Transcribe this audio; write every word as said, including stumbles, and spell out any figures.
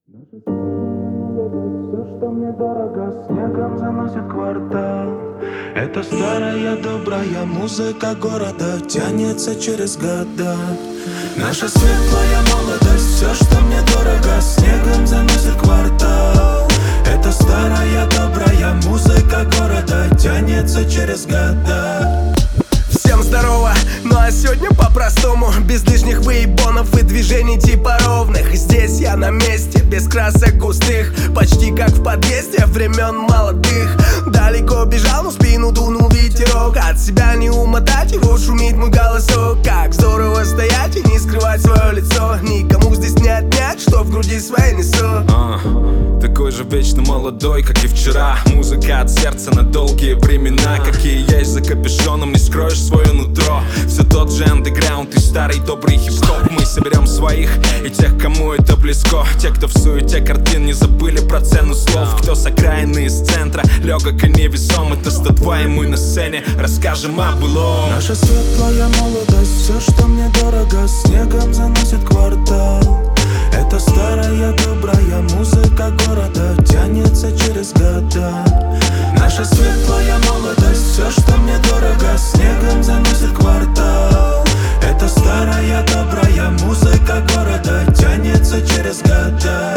Все, что мне дорого, снегом заносит квартал. Это старая добрая музыка города тянется через года. Наша светлая молодость, все, что мне дорого, снегом заносит квартал. Это старая добрая музыка города тянется через года. Всем здорово, ну а сегодня по-простому, без лишних выебонов и движений типа ровных. Здесь я на месте, без красок густых, почти как в подъезде времен молодых. Далеко бежал, но спину дунул ветерок, от себя не умотать его, шумит мой голосок. Как здорово стоять и не скрывать свое лицо, никому здесь не отнять, что в груди своей несу. uh, Такой же вечно молодой, как и вчера. Музыка от сердца на долгие времена. Какие есть за капюшоном, не скроешь свое нутро. Все тот же андеграунд и старый добрый хип-хоп. Мы соберем своих и тех, кому это близко. Те, кто в суете картин не забыли про цену слов. Кто с окраины из центра, легок и невесом. Это сто два, и мы на сцене расскажем о былом. Наша светлая молодость, все, что мне дорого, снегом заносит квартал. Это старая добрая музыка города тянется через года. Наша светлая молодость, все, что мне дорого, снегом заносит квартал. Это старая добрая музыка города тянется через года.